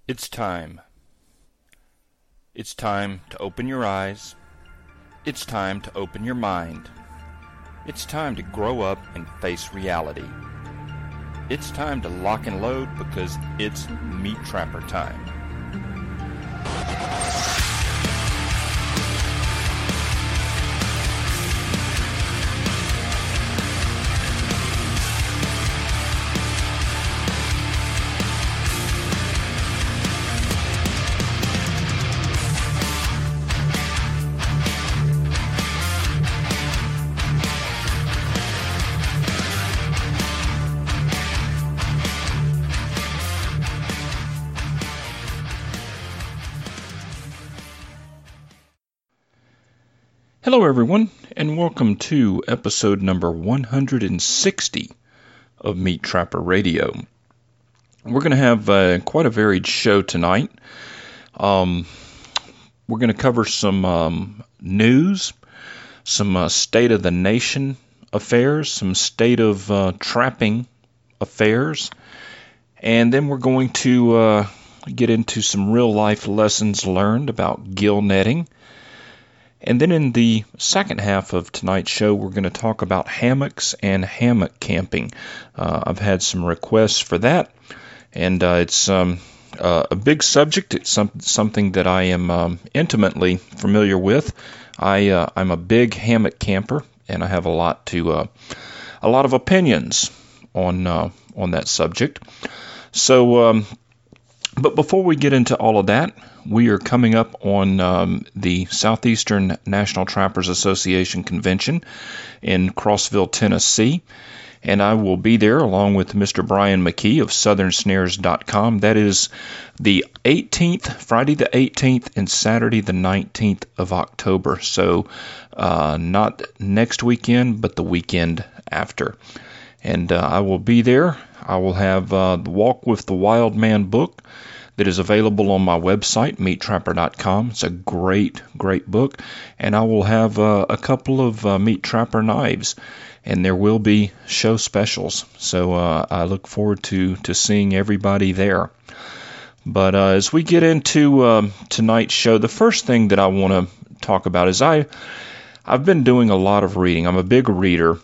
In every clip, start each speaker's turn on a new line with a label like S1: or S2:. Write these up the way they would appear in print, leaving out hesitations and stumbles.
S1: It's time. It's time to open your eyes. It's time to open your mind. It's time to grow up and face reality. It's time to lock and load because it's Meat Trapper time. Hello everyone, and welcome to episode number 160 of Meat Trapper Radio. We're going to have quite a varied show tonight. We're going to cover some news, some state of the nation affairs, some state of trapping affairs, and then we're going to get into some real life lessons learned about gill netting. And then in the second half of tonight's show, we're going to talk about hammocks and hammock camping. I've had some requests for that, and it's a big subject. It's something that I am intimately familiar with. I'm a big hammock camper, and I have a lot of opinions on that subject. So, but before we get into all of that, we are coming up on the Southeastern National Trappers Association Convention in Crossville, Tennessee, and I will be there along with Mr. Brian McKee of SouthernSnares.com. That is the 18th, Friday the 18th, and Saturday the 19th of October. So not next weekend, but the weekend after. And I will be there. I will have the Walk with the Wild Man book that is available on my website, meattrapper.com. It's a great book. And I will have a couple of Meat Trapper knives, and there will be show specials. So I look forward to seeing everybody there. But as we get into tonight's show, the first thing that I want to talk about is I've been doing a lot of reading. I'm a big reader,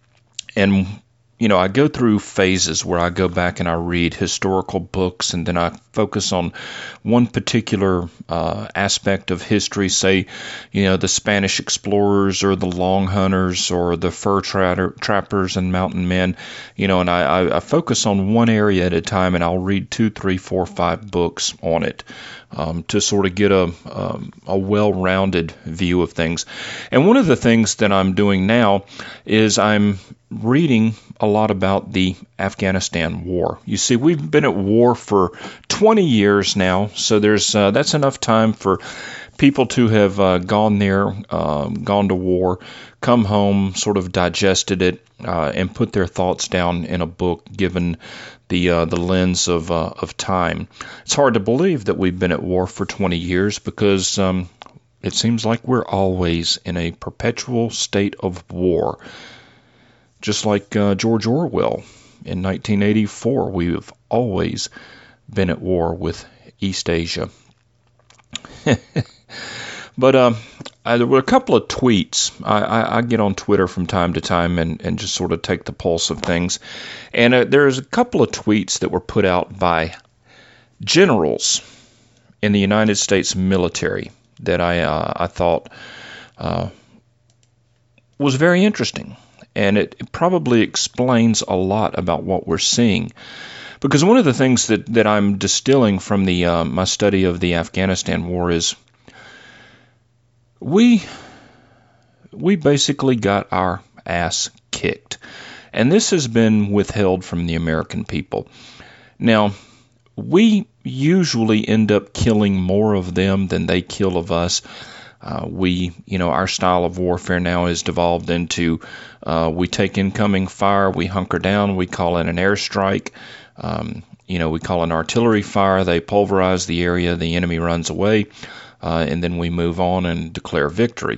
S1: and I go through phases where I go back and I read historical books, and then I focus on one particular aspect of history, say, the Spanish explorers or the long hunters or the fur trappers and mountain men, and I focus on one area at a time, and I'll read 2, 3, 4, 5 books on it to sort of get a well-rounded view of things. And one of the things that I'm doing now is I'm reading a lot about the Afghanistan war. You see, we've been at war for 20 years now, so that's enough time for people to have gone there, gone to war, come home, sort of digested it, and put their thoughts down in a book, given the lens of time. It's hard to believe that we've been at war for 20 years because it seems like we're always in a perpetual state of war. Just like George Orwell in 1984, we've always been at war with East Asia. But there were a couple of tweets. I get on Twitter from time to time and just sort of take the pulse of things. And there's a couple of tweets that were put out by generals in the United States military that I thought was very interesting. And it probably explains a lot about what we're seeing. Because one of the things that I'm distilling from my study of the Afghanistan war is we basically got our ass kicked. And this has been withheld from the American people. Now, we usually end up killing more of them than they kill of us. Our style of warfare now is devolved into we take incoming fire, we hunker down, we call in an airstrike, we call an artillery fire, they pulverize the area, the enemy runs away, and then we move on and declare victory.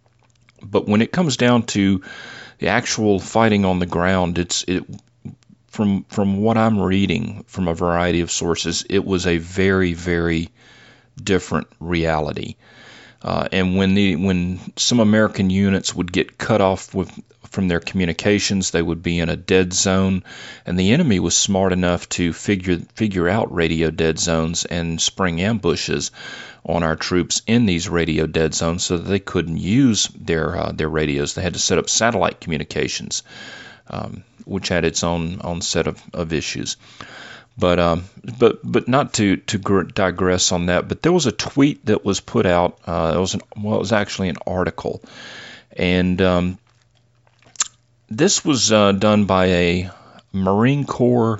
S1: But when it comes down to the actual fighting on the ground, from what I'm reading from a variety of sources, it was a very, very different reality. And when some American units would get cut off from their communications, they would be in a dead zone, and the enemy was smart enough to figure out radio dead zones and spring ambushes on our troops in these radio dead zones so that they couldn't use their radios. They had to set up satellite communications, which had its own set of issues. But not to digress on that. But there was a tweet that was put out. It was actually an article, and this was done by a Marine Corps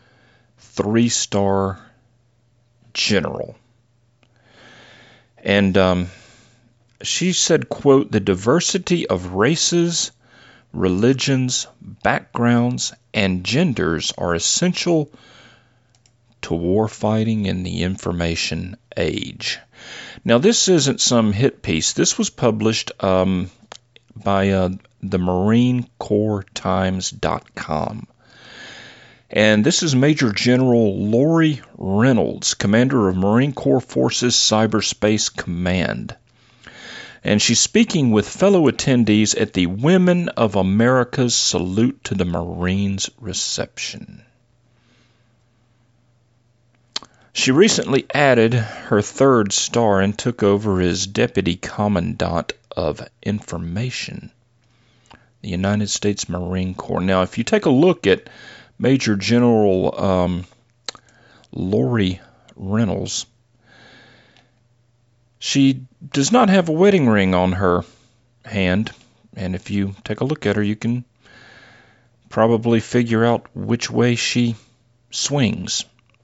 S1: 3-star general, and she said, "Quote: the diversity of races, religions, backgrounds, and genders are essential to war fighting in the information age." Now, this isn't some hit piece. This was published by the MarineCorpsTimes.com. And this is Major General Lori Reynolds, commander of Marine Corps Forces Cyberspace Command. And she's speaking with fellow attendees at the Women of America's Salute to the Marines reception. She recently added her 3rd star and took over as Deputy Commandant of Information, the United States Marine Corps. Now, if you take a look at Major General Lori Reynolds, she does not have a wedding ring on her hand, and if you take a look at her, you can probably figure out which way she swings.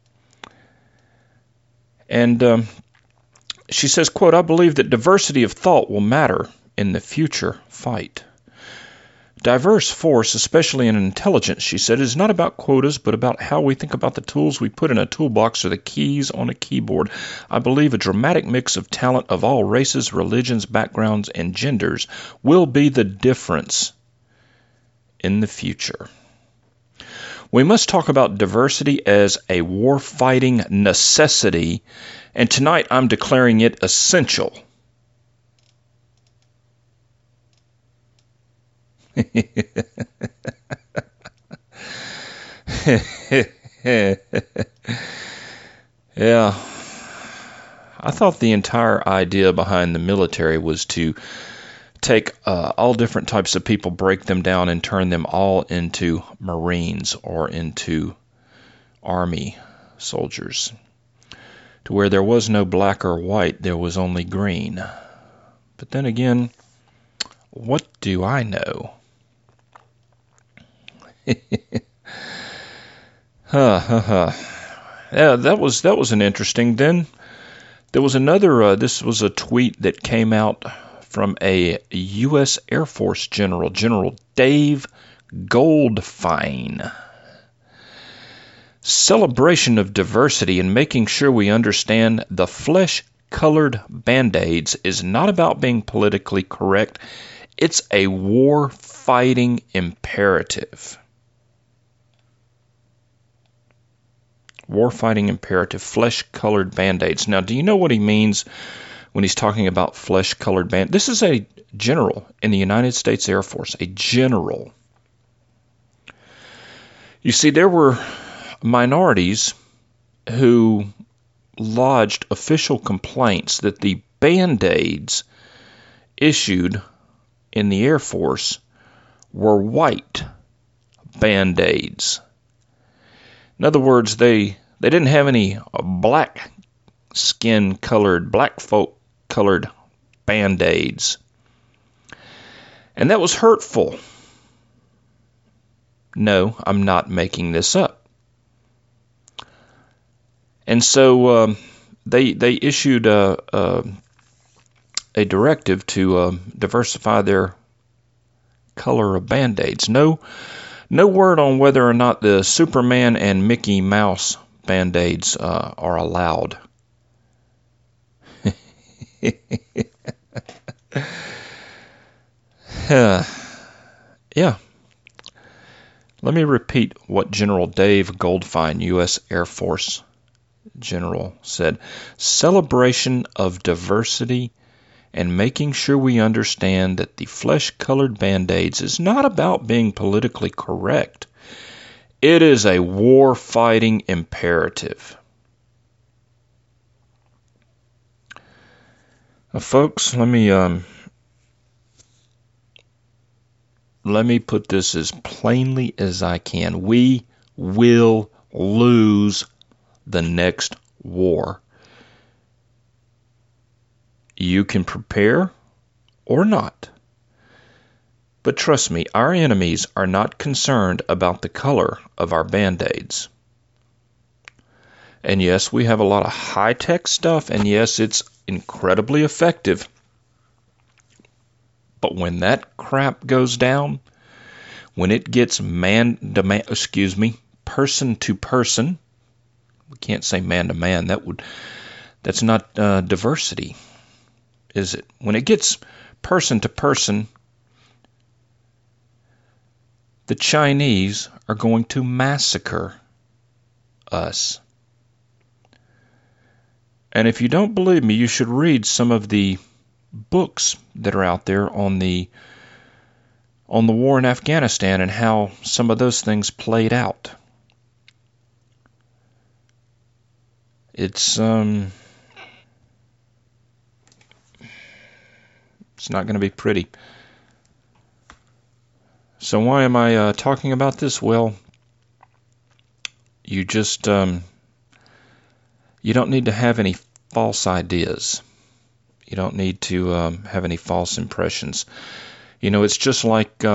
S1: And she says, quote, "I believe that diversity of thought will matter in the future fight. Diverse force, especially in intelligence," she said, "is not about quotas, but about how we think about the tools we put in a toolbox or the keys on a keyboard. I believe a dramatic mix of talent of all races, religions, backgrounds, and genders will be the difference in the future. We must talk about diversity as a war-fighting necessity, and tonight I'm declaring it essential." Yeah. I thought the entire idea behind the military was to take all different types of people, break them down, and turn them all into Marines or into Army soldiers, to where there was no black or white, there was only green. But then again, what do I know? Yeah, that was an interesting. Then there was another. This was a tweet that came out from a U.S. Air Force general, General Dave Goldfein. Celebration of diversity and making sure we understand the flesh-colored Band-Aids is not about being politically correct. It's a war-fighting imperative. War-fighting imperative, flesh-colored Band-Aids. Now, do you know what he means when he's talking about flesh-colored Band-Aids? This is a general in the United States Air Force, a general. You see, there were minorities who lodged official complaints that the Band-Aids issued in the Air Force were white Band-Aids. In other words, they didn't have any black skin colored, black folk colored Band-Aids. And that was hurtful. No, I'm not making this up. And so they issued a directive to diversify their color of Band-Aids. No word on whether or not the Superman and Mickey Mouse Band-Aids are allowed. Yeah. Let me repeat what General Dave Goldfein, U.S. Air Force General, said. Celebration of diversity and making sure we understand that the flesh-colored Band-Aids is not about being politically correct. It is a war-fighting imperative. Folks, let me put this as plainly as I can. We will lose the next war. You can prepare or not. But trust me, our enemies are not concerned about the color of our Band-Aids. And yes, we have a lot of high-tech stuff, and yes, it's incredibly effective. But when that crap goes down, when it gets person to person, we can't say man to man. That's not diversity, is it? When it gets person to person, the Chinese are going to massacre us. And if you don't believe me, you should read some of the books that are out there on the war in Afghanistan and how some of those things played out. It's not going to be pretty. So why am I talking about this? Well, you just you don't need to have any false ideas. You don't need to have any false impressions. You know, it's just like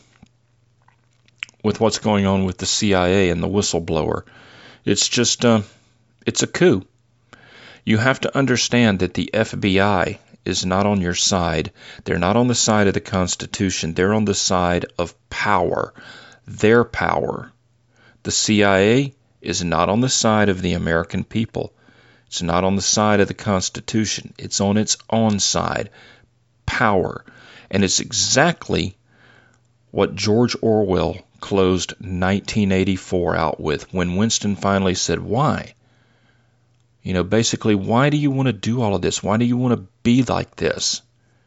S1: with what's going on with the CIA and the whistleblower. It's just, it's a coup. You have to understand that the FBI is not on your side. They're not on the side of the Constitution. They're on the side of power, their power. The CIA is not on the side of the American people. It's not on the side of the Constitution. It's on its own side, power. And it's exactly what George Orwell closed 1984 out with when Winston finally said, why? You know, basically, why do you want to do all of this? Why do you want to be like this?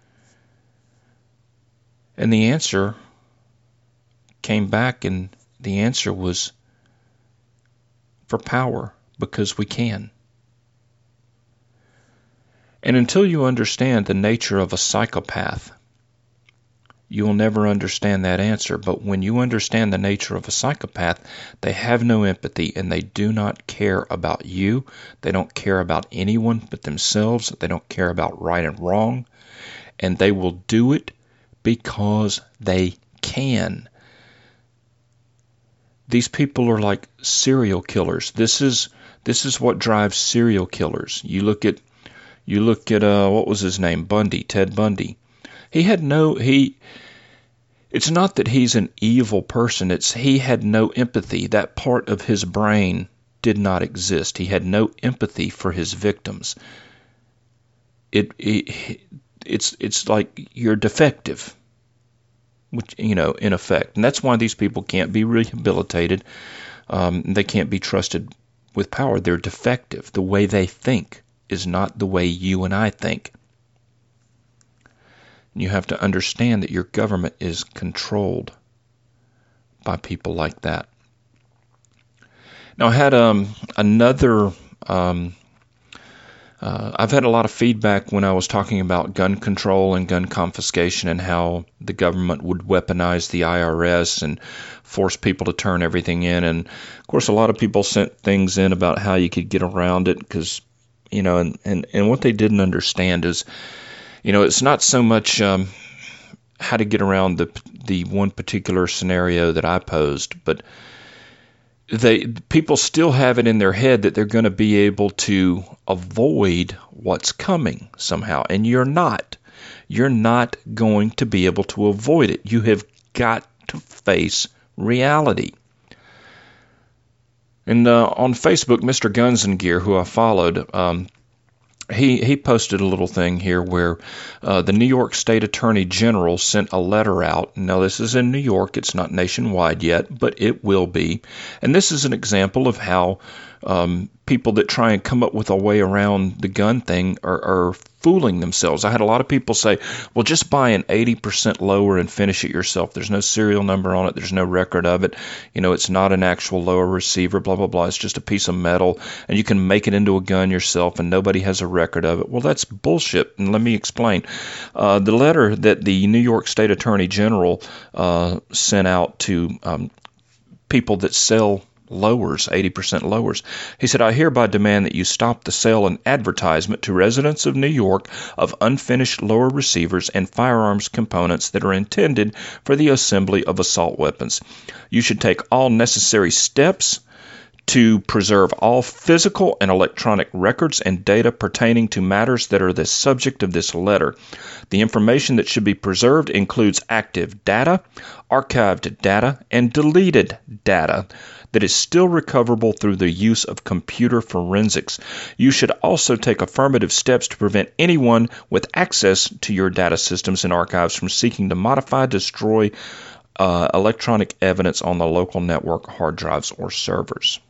S1: And the answer came back, and the answer was for power, because we can. And until you understand the nature of a psychopath, you will never understand that answer. But when you understand the nature of a psychopath, they have no empathy and they do not care about you. They don't care about anyone but themselves. They don't care about right and wrong. And they will do it because they can. These people are like serial killers. This is what drives serial killers. You look at what was his name? Bundy, Ted Bundy. It's not that he's an evil person. He had no empathy. That part of his brain did not exist. He had no empathy for his victims. It's like you're defective, which, you know, in effect. And that's why these people can't be rehabilitated. They can't be trusted with power. They're defective. The way they think is not the way you and I think. You have to understand that your government is controlled by people like that. Now, I had I've had a lot of feedback when I was talking about gun control and gun confiscation and how the government would weaponize the IRS and force people to turn everything in. And, of course, a lot of people sent things in about how you could get around it because, you know, and what they didn't understand is, you know, it's not so much how to get around the one particular scenario that I posed, but people still have it in their head that they're going to be able to avoid what's coming somehow, and you're not. You're not going to be able to avoid it. You have got to face reality. And on Facebook, Mr. Guns and Gear, who I followed, he posted a little thing here where the New York State Attorney General sent a letter out. Now, this is in New York. It's not nationwide yet, but it will be. And this is an example of how people that try and come up with a way around the gun thing are fooling themselves. I had a lot of people say, well, just buy an 80% lower and finish it yourself. There's no serial number on it. There's no record of it. It's not an actual lower receiver, blah, blah, blah. It's just a piece of metal, and you can make it into a gun yourself, and nobody has a record of it. Well, that's bullshit, and let me explain. The letter that the New York State Attorney General sent out to people that sell lowers, 80% lowers. He said, I hereby demand that you stop the sale and advertisement to residents of New York of unfinished lower receivers and firearms components that are intended for the assembly of assault weapons. You should take all necessary steps to preserve all physical and electronic records and data pertaining to matters that are the subject of this letter. The information that should be preserved includes active data, archived data, and deleted data that is still recoverable through the use of computer forensics. You should also take affirmative steps to prevent anyone with access to your data systems and archives from seeking to modify, destroy electronic evidence on the local network, hard drives, or servers.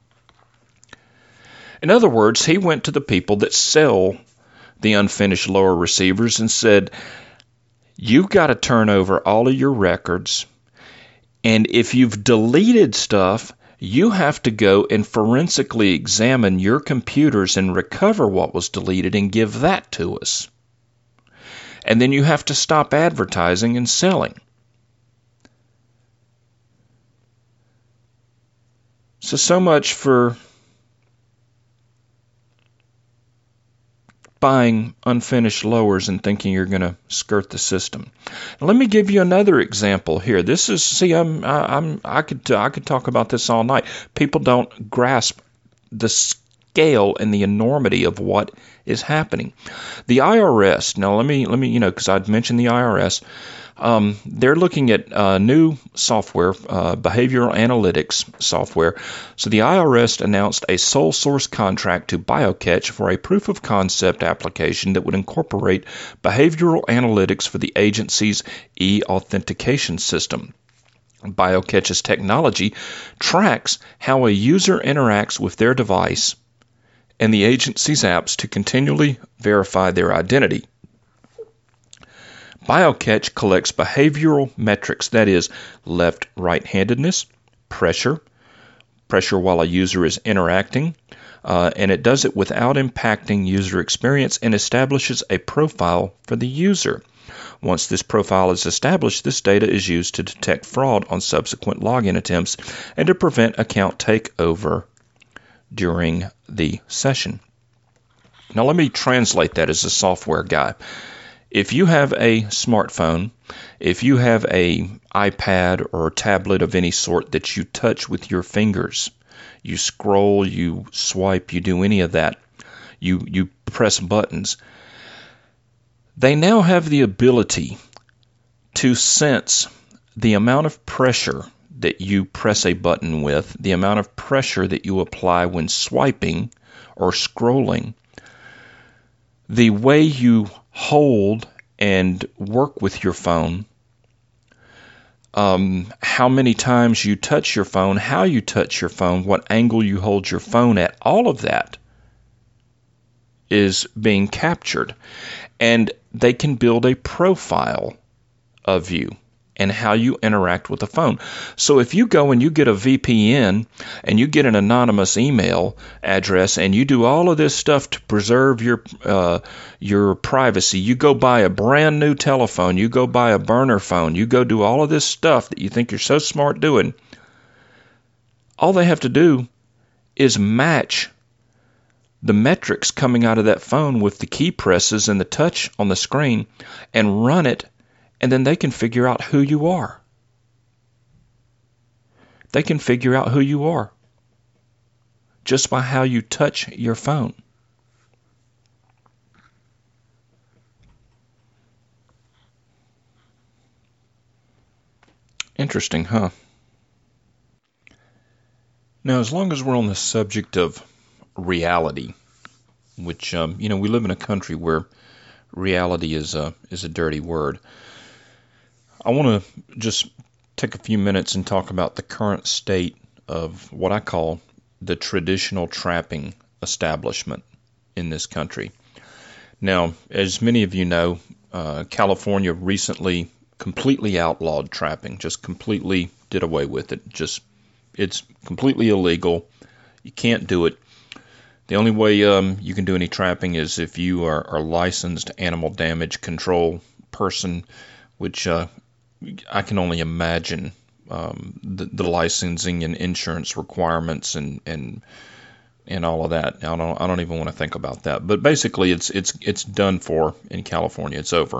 S1: In other words, he went to the people that sell the unfinished lower receivers and said, you've got to turn over all of your records, and if you've deleted stuff, you have to go and forensically examine your computers and recover what was deleted and give that to us. And then you have to stop advertising and selling. So much for buying unfinished lowers and thinking you're going to skirt the system. Now, let me give you another example here. This is, I could talk about this all night. People don't grasp the scale and the enormity of what is happening. The IRS. Now, let me, because I'd mentioned the IRS. They're looking at new software, behavioral analytics software. So the IRS announced a sole source contract to BioCatch for a proof of concept application that would incorporate behavioral analytics for the agency's e-authentication system. BioCatch's technology tracks how a user interacts with their device and the agency's apps to continually verify their identity. BioCatch collects behavioral metrics, that is, left-right-handedness, pressure while a user is interacting, and it does it without impacting user experience and establishes a profile for the user. Once this profile is established, this data is used to detect fraud on subsequent login attempts and to prevent account takeover during the session. Now let me translate that as a software guy. If you have a smartphone, if you have an iPad or a tablet of any sort that you touch with your fingers, you scroll, you swipe, you do any of that, you press buttons, they now have the ability to sense the amount of pressure that you press a button with, the amount of pressure that you apply when swiping or scrolling, the way you hold and work with your phone, how many times you touch your phone, how you touch your phone, what angle you hold your phone at, all of that is being captured. And they can build a profile of you and how you interact with the phone. So if you go and you get a VPN and you get an anonymous email address and you do all of this stuff to preserve your privacy, you go buy a brand new telephone, you go buy a burner phone, you go do all of this stuff that you think you're so smart doing, all they have to do is match the metrics coming out of that phone with the key presses and the touch on the screen and run it, and then they can figure out who you are. They can figure out who you are just by how you touch your phone. Interesting, huh? Now, as long as we're on the subject of reality, which, we live in a country where reality is a dirty word. I want to just take a few minutes and talk about the current state of what I call the traditional trapping establishment in this country. Now, as many of you know, California recently completely outlawed trapping, just completely did away with it. It's completely illegal. You can't do it. The only way you can do any trapping is if you are a licensed animal damage control person, which I can only imagine the licensing and insurance requirements and all of that. I don't even want to think about that. But basically, it's done for in California. It's over.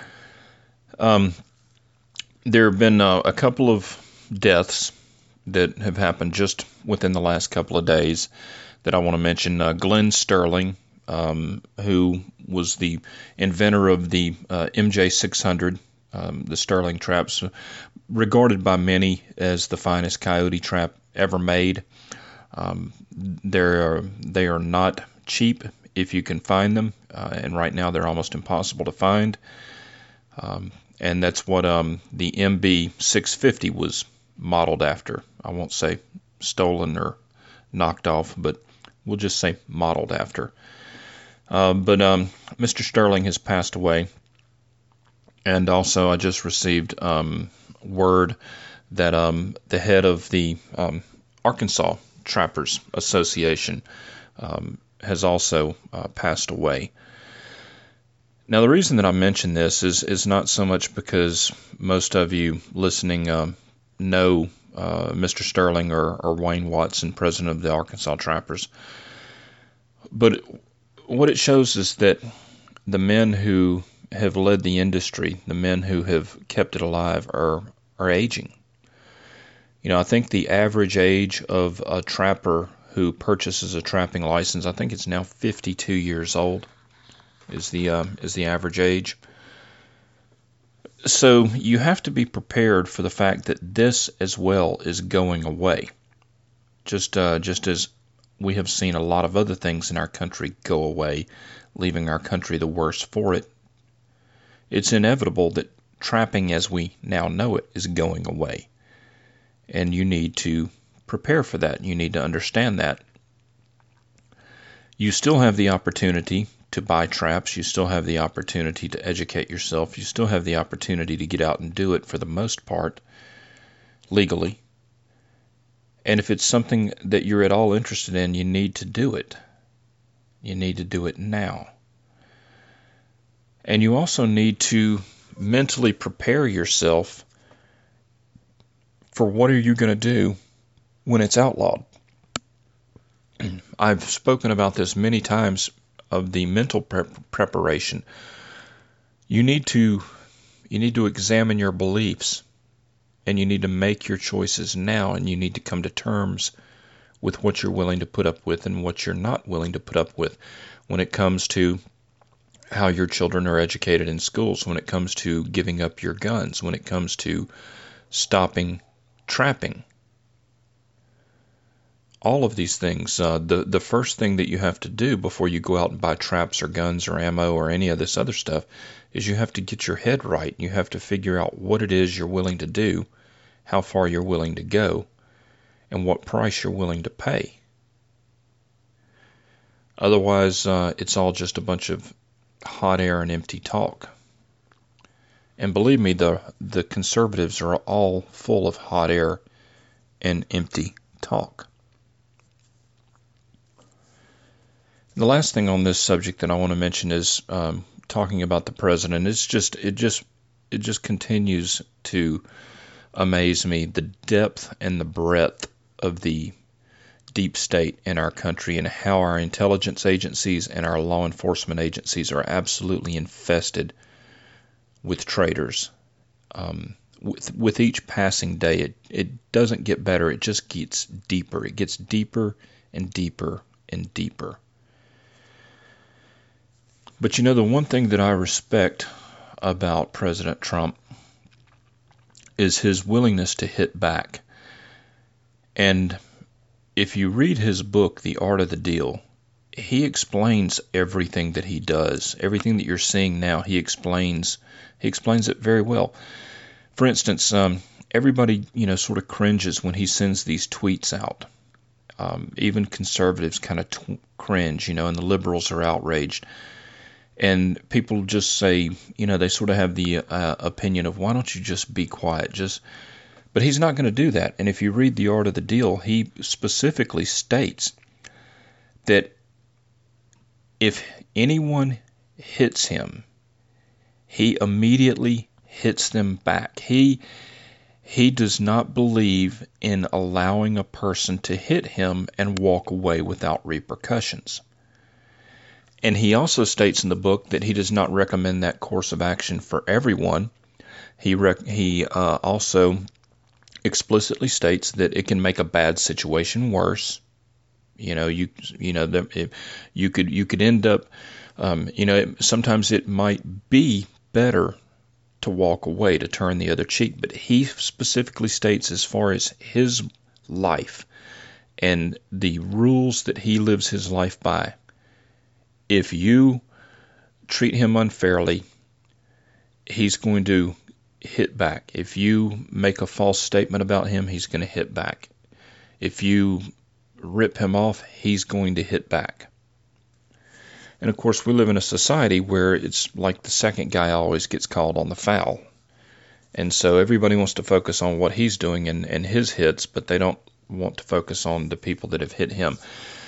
S1: There have been a couple of deaths that have happened just within the last couple of days that I want to mention. Glenn Sterling, who was the inventor of the MJ600, the Sterling traps, regarded by many as the finest coyote trap ever made. They are not cheap if you can find them, and right now they're almost impossible to find. And that's what the MB650 was modeled after. I won't say stolen or knocked off, but we'll just say modeled after. But Mr. Sterling has passed away. And also I just received word that the head of the Arkansas Trappers Association has also passed away. Now, the reason that I mention this is not so much because most of you listening know Mr. Sterling or Wayne Watson, president of the Arkansas Trappers, but what it shows is that the men who have led the industry, the men who have kept it alive, are aging. I think the average age of a trapper who purchases a trapping license, I think it's now 52 years old. Is the average age. So you have to be prepared for the fact that this as well is going away. Just as we have seen a lot of other things in our country go away, leaving our country the worse for it. It's inevitable that trapping as we now know it is going away. And you need to prepare for that. You need to understand that. You still have the opportunity to buy traps. You still have the opportunity to educate yourself. You still have the opportunity to get out and do it for the most part legally. And if it's something that you're at all interested in, you need to do it. You need to do it now. And you also need to mentally prepare yourself for what are you going to do when it's outlawed. I've spoken about this many times of the mental preparation. You need to examine your beliefs, and you need to make your choices now, and you need to come to terms with what you're willing to put up with and what you're not willing to put up with when it comes to how your children are educated in schools, when it comes to giving up your guns, when it comes to stopping trapping. All of these things, the first thing that you have to do before you go out and buy traps or guns or ammo or any of this other stuff is you have to get your head right. You have to figure out what it is you're willing to do, how far you're willing to go, and what price you're willing to pay. Otherwise, it's all just a bunch of hot air and empty talk. And believe me, the conservatives are all full of hot air and empty talk. The last thing on this subject that I want to mention is talking about the president. It just continues to amaze me, the depth and the breadth of the deep state in our country and how our intelligence agencies and our law enforcement agencies are absolutely infested with traitors. With each passing day, it doesn't get better. It just gets deeper. It gets deeper and deeper and deeper. But the one thing that I respect about President Trump is his willingness to hit back. And if you read his book, The Art of the Deal, he explains everything that he does. Everything that you're seeing now, he explains it very well. For instance, everybody, sort of cringes when he sends these tweets out. Even conservatives kind of cringe, and the liberals are outraged. And people just say, they sort of have the opinion of, why don't you just be quiet? But he's not going to do that. And if you read The Art of the Deal, he specifically states that if anyone hits him, he immediately hits them back. He does not believe in allowing a person to hit him and walk away without repercussions. And he also states in the book that he does not recommend that course of action for everyone. He also explicitly states that it can make a bad situation worse. You could end up, sometimes it might be better to walk away, to turn the other cheek. But he specifically states, as far as his life and the rules that he lives his life by, if you treat him unfairly, he's going to hit back. If you make a false statement about him, he's going to hit back. If you rip him off, he's going to hit back. And of course, we live in a society where it's like the second guy always gets called on the foul. And so everybody wants to focus on what he's doing and his hits, but they don't want to focus on the people that have hit him.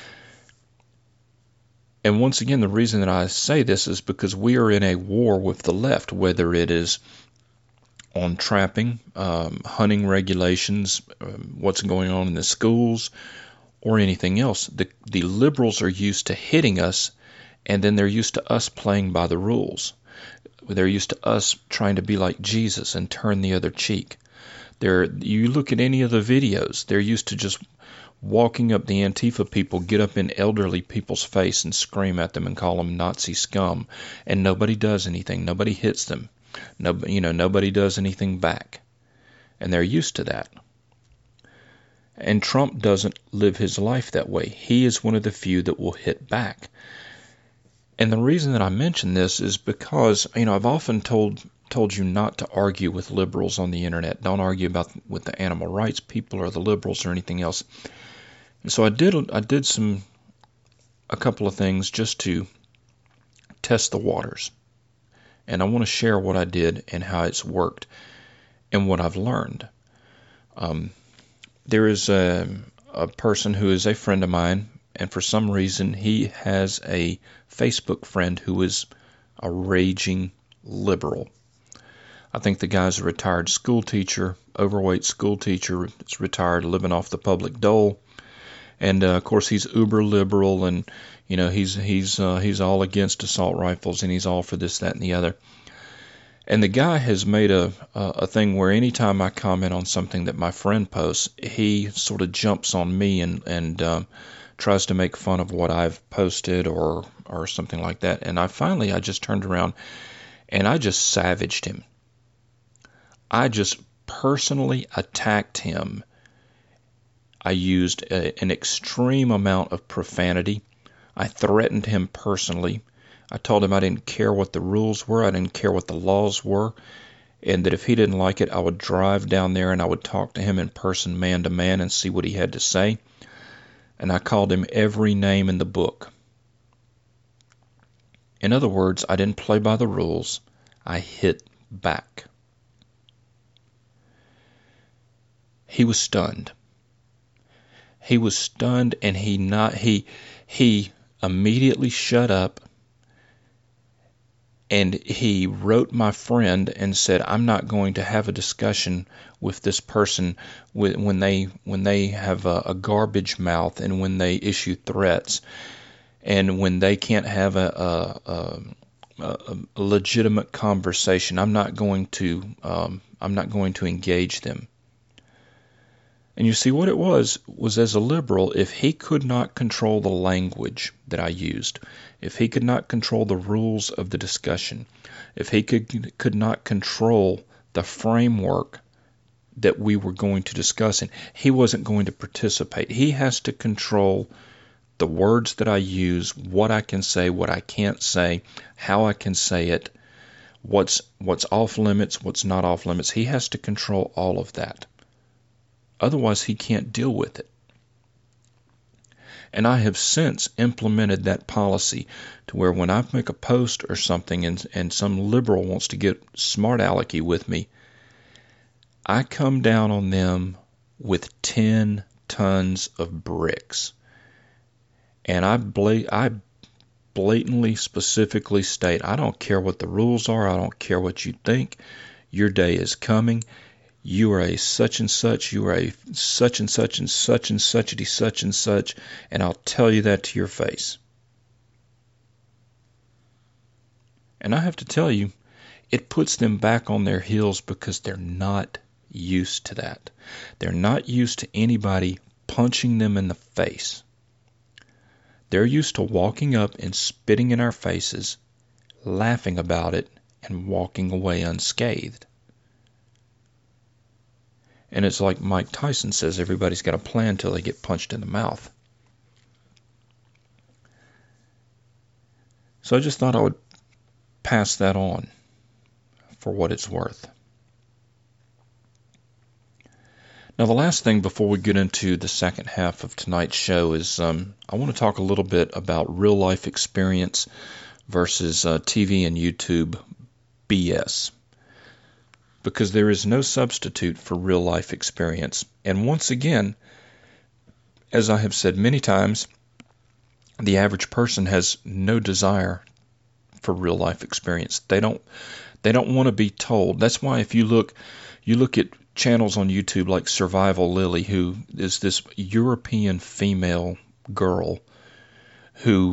S1: And once again, the reason that I say this is because we are in a war with the left, whether it is on trapping, hunting regulations, what's going on in the schools, or anything else. The liberals are used to hitting us, and then they're used to us playing by the rules. They're used to us trying to be like Jesus and turn the other cheek. You look at any of the videos, they're used to just walking up, the Antifa people get up in elderly people's face and scream at them and call them Nazi scum, and nobody does anything. Nobody hits them. Nobody does anything back. And they're used to that. And Trump doesn't live his life that way. He is one of the few that will hit back. And the reason that I mention this is because, I've often told you not to argue with liberals on the internet. Don't argue with the animal rights people or the liberals or anything else. And so I did a couple of things just to test the waters. And I want to share what I did and how it's worked and what I've learned. There is a person who is a friend of mine, and for some reason he has a Facebook friend who is a raging liberal. I think the guy's a retired school teacher, overweight school teacher, that's retired, living off the public dole. And of course he's uber liberal, and he's all against assault rifles, and he's all for this, that, and the other. And the guy has made a thing where anytime I comment on something that my friend posts, he sort of jumps on me and tries to make fun of what I've posted or something like that. And I just turned around and I just savaged him. I just personally attacked him. I used an extreme amount of profanity. I threatened him personally. I told him I didn't care what the rules were. I didn't care what the laws were. And that if he didn't like it, I would drive down there and I would talk to him in person, man to man, and see what he had to say. And I called him every name in the book. In other words, I didn't play by the rules. I hit back. He was stunned. He was stunned, and he immediately shut up, and he wrote my friend and said, I'm not going to have a discussion with this person when they have a garbage mouth, and when they issue threats, and when they can't have a legitimate conversation. I'm not going to engage them. And you see, what it was as a liberal, if he could not control the language that I used, if he could not control the rules of the discussion, if he could not control the framework that we were going to discuss in, he wasn't going to participate. He has to control the words that I use, what I can say, what I can't say, how I can say it, what's off limits, what's not off limits. He has to control all of that. Otherwise, he can't deal with it. And I have since implemented that policy to where when I make a post or something and some liberal wants to get smart alecky with me, I come down on them with 10 tons of bricks. And I blatantly, specifically state, I don't care what the rules are. I don't care what you think. Your day is coming. You are a such and such. You are a such and such and such and suchity such and such. And I'll tell you that to your face. And I have to tell you, it puts them back on their heels because they're not used to that. They're not used to anybody punching them in the face. They're used to walking up and spitting in our faces, laughing about it, and walking away unscathed. And it's like Mike Tyson says, everybody's got a plan till they get punched in the mouth. So I just thought I would pass that on for what it's worth. Now, the last thing before we get into the second half of tonight's show is I want to talk a little bit about real-life experience versus TV and YouTube BS. Because there is no substitute for real-life experience. And once again, as I have said many times, the average person has no desire for real-life experience. They don't want to be told. That's why if you look at channels on YouTube like Survival Lily, who is this European female girl who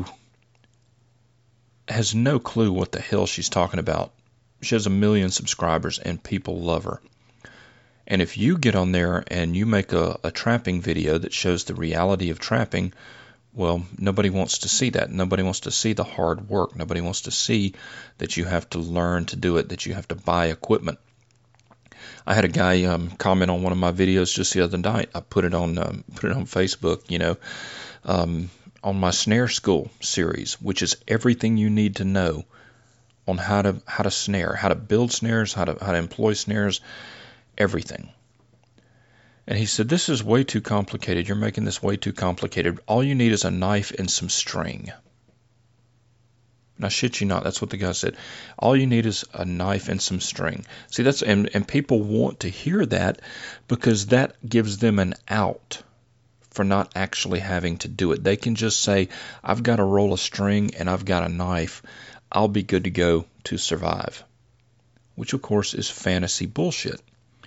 S1: has no clue what the hell she's talking about. She has 1 million subscribers and people love her. And if you get on there and you make a trapping video that shows the reality of trapping, well, nobody wants to see that. Nobody wants to see the hard work. Nobody wants to see that you have to learn to do it, that you have to buy equipment. I had a guy comment on one of my videos just the other night. I put it on Facebook, on my Snare School series, which is everything you need to know on how to snare, how to build snares, how to employ snares, everything. And he said, "This is way too complicated. You're making this way too complicated. All you need is a knife and some string." And I shit you not, that's what the guy said. All you need is a knife and some string. See, and people want to hear that because that gives them an out for not actually having to do it. They can just say, I've got a roll of string and I've got a knife. I'll be good to go to survive. Which, of course, is fantasy bullshit.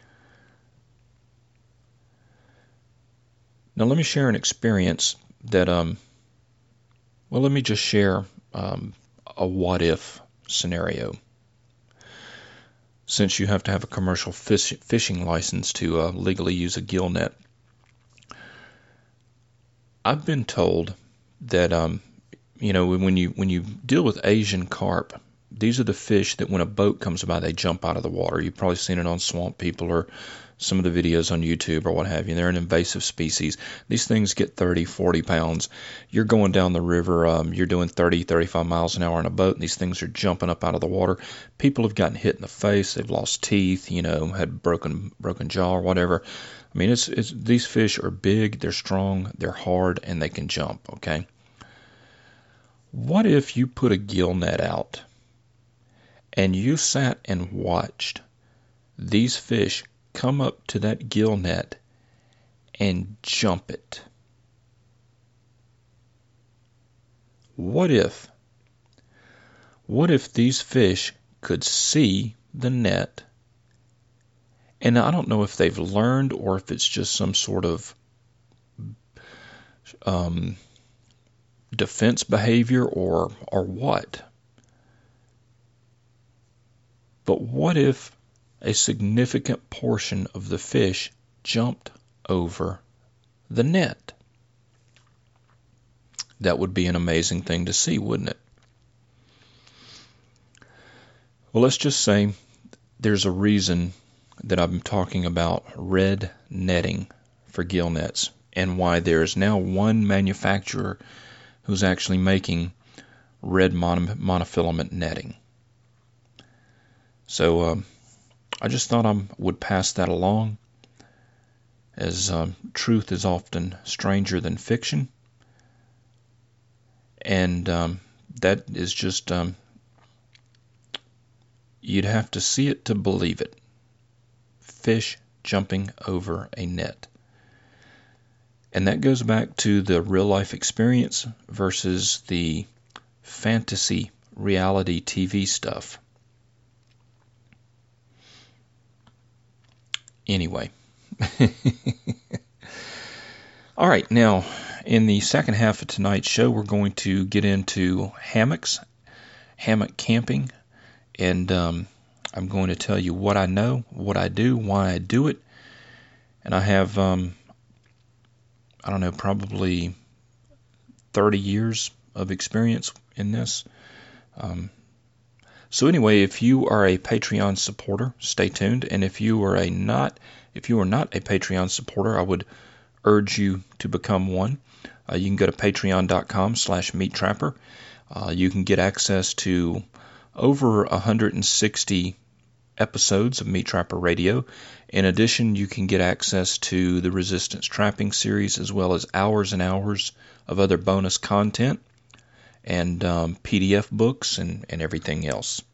S1: Now, let me share an experience that, let me just share a what-if scenario. Since you have to have a commercial fishing license to legally use a gill net. I've been told that, when you deal with Asian carp, these are the fish that when a boat comes by, they jump out of the water. You've probably seen it on Swamp People or some of the videos on YouTube or what have you. They're an invasive species. These things get 30, 40 pounds. You're going down the river, you're doing 30, 35 miles an hour on a boat, and these things are jumping up out of the water. People have gotten hit in the face. They've lost teeth, had broken jaw or whatever. I mean, these fish are big, they're strong, they're hard, and they can jump, okay? What if you put a gill net out and you sat and watched these fish come up to that gill net and jump it? What if these fish could see the net? And I don't know if they've learned or if it's just some sort of defense behavior or what. But what if a significant portion of the fish jumped over the net? That would be an amazing thing to see, wouldn't it? Well, let's just say there's a reason that I'm talking about red netting for gill nets and why there is now one manufacturer who's actually making red monofilament netting. So I just thought I would pass that along, as truth is often stranger than fiction, and that is just, you'd have to see it to believe it. Fish jumping over a net. And that goes back to the real life experience versus the fantasy reality TV stuff. Anyway. All right, now in the second half of tonight's show, we're going to get into hammocks, hammock camping, and I'm going to tell you what I know, what I do, why I do it. And I have, probably 30 years of experience in this. So anyway, if you are a Patreon supporter, stay tuned. And if you are not a Patreon supporter, I would urge you to become one. You can go to patreon.com/meattrapper. You can get access to over 160 episodes of Meat Trapper Radio. In addition, you can get access to the Resistance Trapping series, as well as hours and hours of other bonus content and PDF books and everything else.